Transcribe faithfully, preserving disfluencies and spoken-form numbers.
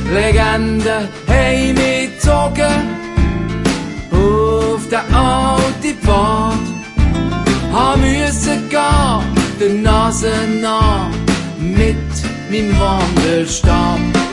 Legende haben mich gezogen auf den alten Pfad. Hab müssen gehen, der Nase nach, mit meinem Wandelstab.